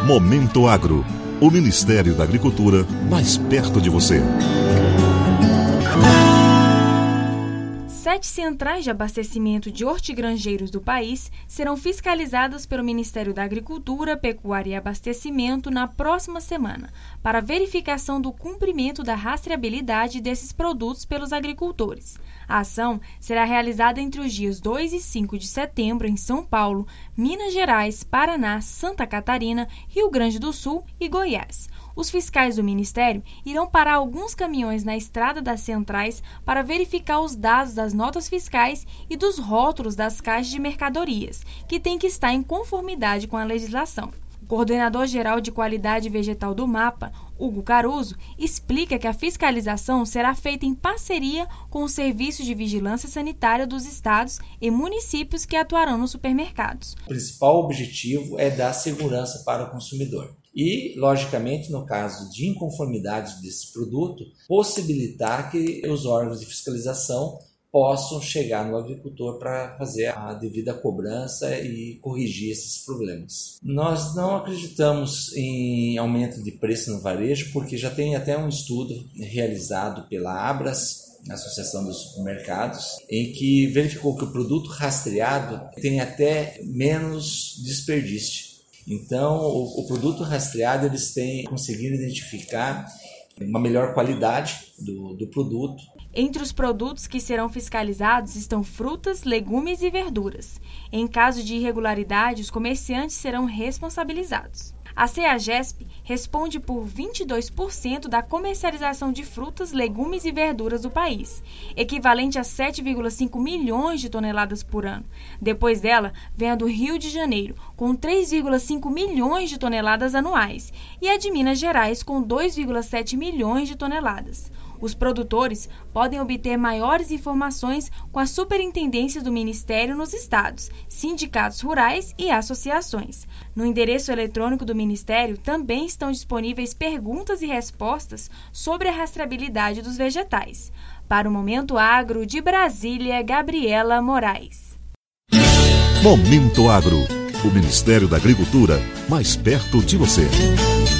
Momento Agro, o Ministério da Agricultura mais perto de você. 7 centrais de abastecimento de hortigranjeiros do país serão fiscalizadas pelo Ministério da Agricultura, Pecuária e Abastecimento na próxima semana, para verificação do cumprimento da rastreabilidade desses produtos pelos agricultores. A ação será realizada entre os dias 2 e 5 de setembro em São Paulo, Minas Gerais, Paraná, Santa Catarina, Rio Grande do Sul e Goiás. Os fiscais do Ministério irão parar alguns caminhões na estrada das centrais para verificar os dados das notas fiscais e dos rótulos das caixas de mercadorias, que têm que estar em conformidade com a legislação. O coordenador-geral de qualidade vegetal do MAPA, Hugo Caruso, explica que a fiscalização será feita em parceria com os serviços de vigilância sanitária dos estados e municípios que atuarão nos supermercados. O principal objetivo é dar segurança para o consumidor. E, logicamente, no caso de inconformidade desse produto, possibilitar que os órgãos de fiscalização possam chegar no agricultor para fazer a devida cobrança e corrigir esses problemas. Nós não acreditamos em aumento de preço no varejo, porque já tem até um estudo realizado pela Abras, Associação dos Supermercados, em que verificou que o produto rastreado tem até menos desperdício. Então, o produto rastreado, eles têm conseguido identificar uma melhor qualidade do produto. Entre os produtos que serão fiscalizados estão frutas, legumes e verduras. Em caso de irregularidade, os comerciantes serão responsabilizados. A CEAGESP responde por 22% da comercialização de frutas, legumes e verduras do país, equivalente a 7,5 milhões de toneladas por ano. Depois dela, vem a do Rio de Janeiro, com 3,5 milhões de toneladas anuais, e a de Minas Gerais, com 2,7 milhões de toneladas. Os produtores podem obter maiores informações com as superintendências do Ministério nos estados, sindicatos rurais e associações. No endereço eletrônico do Ministério também estão disponíveis perguntas e respostas sobre a rastreabilidade dos vegetais. Para o Momento Agro, de Brasília, Gabriela Moraes. Momento Agro, o Ministério da Agricultura mais perto de você.